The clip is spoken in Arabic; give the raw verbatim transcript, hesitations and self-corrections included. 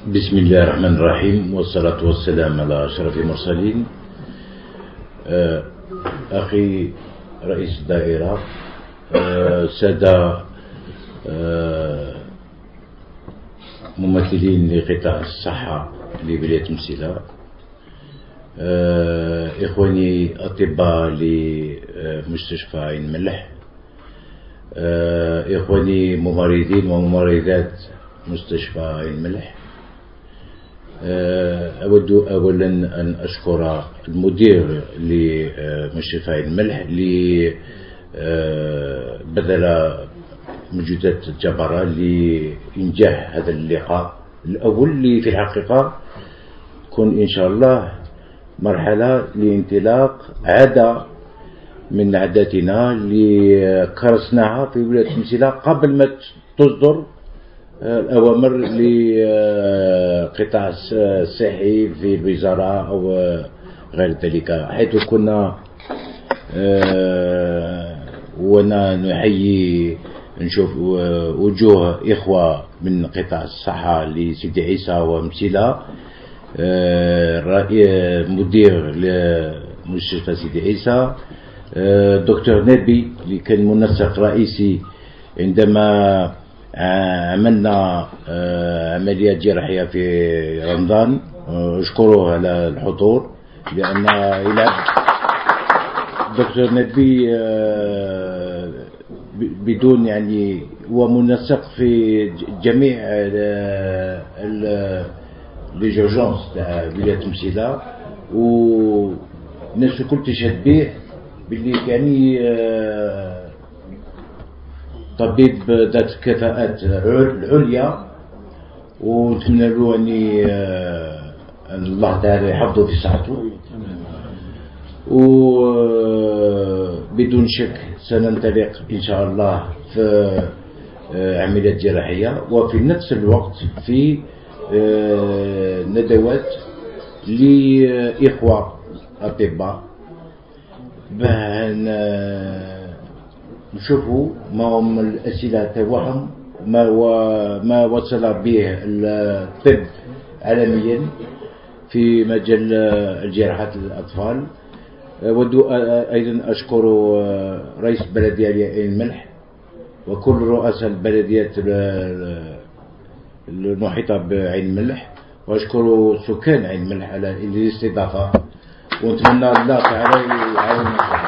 بسم الله الرحمن الرحيم، والصلاة والسلام على أشرف المرسلين. أخي رئيس الدائرة، سادة ممثلين لقطاع الصحة لولاية مسيلة، إخواني أطباء لمستشفى عين الملح، إخواني ممرضين وممرضات مستشفى عين الملح. أود أولا أن أشكر المدير لمستشفى عين الملح اللي بذل مجهودات جبارة لإنجاح هذا اللقاء الأول، اللي في الحقيقة كون إن شاء الله مرحلة لانطلاق عادة من عاداتنا اللي كرسناها في ولاية مسيلة قبل ما تصدر الأوامر لقطاع الصحي في الوزارة أو غير ذلك، حيث كنا وانا نحيي نشوف وجوه إخوة من قطاع الصحة لسيدي عيسى ومسيلة، مدير لمستشفى سيدي عيسى، دكتور نبي اللي كان منسق رئيسي عندما عملنا عمليات جراحية في رمضان، أشكره على الحضور، لأن إلى دكتور نبي بدون يعني هو منسق في جميع الجورجونس تاع ولاية مسيلة، والناس الكل تشهد به باللي يعني طبيب ذات كفاءات العليا، ونتمنى له اني ان الله تعالى يحفظه في صحته. وبدون شك سننطلق ان شاء الله في عمليات جراحيه، وفي نفس الوقت في ندوات لاخوه اطباء نشوفوا ما هم الأسئلة تاعهم، ما ما وصل به الطب عالميا في مجال الجراحات الأطفال. أود أيضا أشكر رئيس بلدية عين الملح وكل رؤساء البلديات المحيطة بعين الملح، وأشكر سكان عين الملح على الاستضافة، ونتمنى الله تعالى يعاوننا.